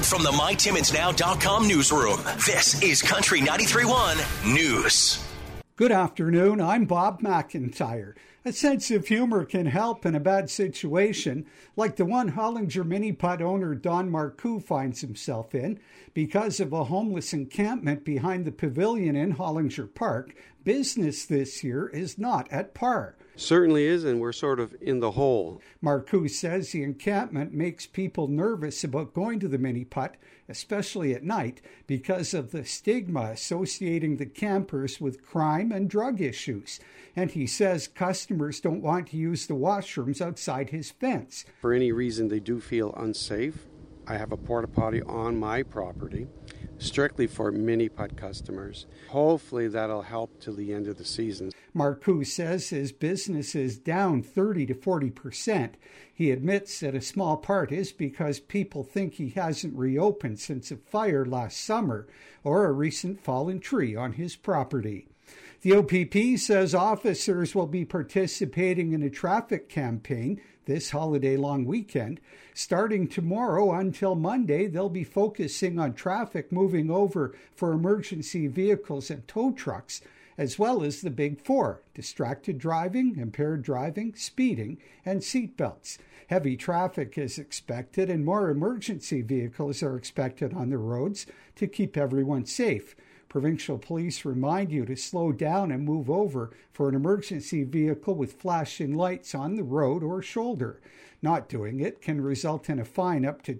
from the MyTimmonsNow.com newsroom, this is Country 93.1 News. Good afternoon, I'm Bob McIntyre. A sense of humor can help in a bad situation, like the one Hollinger Mini Putt owner Don Marcoux finds himself in. Because of a homeless encampment behind the pavilion in Hollinger Park, business this year is not at par. Certainly is, and we're sort of in the hole. Marcoux says the encampment makes people nervous about going to the Mini Putt, especially at night, because of the stigma associating the campers with crime and drug issues. And he says customers don't want to use the washrooms outside his fence. For any reason they do feel unsafe, I have a porta potty on my property, strictly for Mini Putt customers. Hopefully that'll help till the end of the season. Marcoux says his business is down 30 to 40%. He admits that a small part is because people think he hasn't reopened since a fire last summer or a recent fallen tree on his property. The OPP says officers will be participating in a traffic campaign this holiday-long weekend. Starting tomorrow until Monday, they'll be focusing on traffic moving over for emergency vehicles and tow trucks, as well as the big four: distracted driving, impaired driving, speeding, and seatbelts. Heavy traffic is expected, and more emergency vehicles are expected on the roads to keep everyone safe. Provincial police remind you to slow down and move over for an emergency vehicle with flashing lights on the road or shoulder. Not doing it can result in a fine up to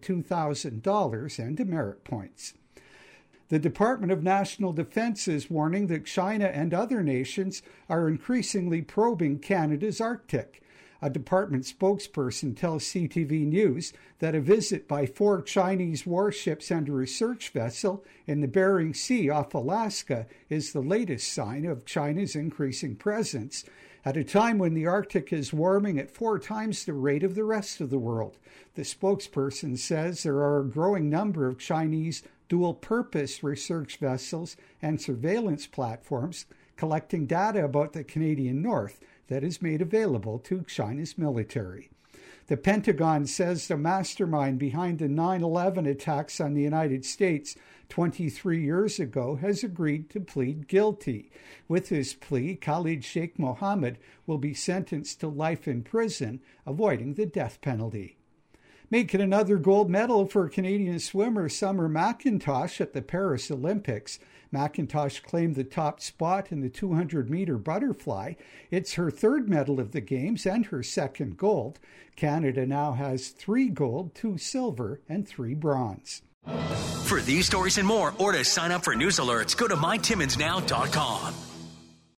$2,000 and demerit points. The Department of National Defense is warning that China and other nations are increasingly probing Canada's Arctic. A department spokesperson tells CTV News that a visit by 4 Chinese warships and a research vessel in the Bering Sea off Alaska is the latest sign of China's increasing presence at a time when the Arctic is warming at 4 times the rate of the rest of the world. The spokesperson says there are a growing number of Chinese dual-purpose research vessels and surveillance platforms collecting data about the Canadian North that is made available to China's military. The Pentagon says the mastermind behind the 9/11 attacks on the United States 23 years ago has agreed to plead guilty. With his plea, Khalid Sheikh Mohammed will be sentenced to life in prison, avoiding the death penalty. Making another gold medal for Canadian swimmer Summer McIntosh at the Paris Olympics. McIntosh claimed the top spot in the 200-meter butterfly. It's her 3rd medal of the Games and her 2nd gold. Canada now has 3 gold, 2 silver, and 3 bronze. For these stories and more, or to sign up for news alerts, go to MyTimmonsNow.com.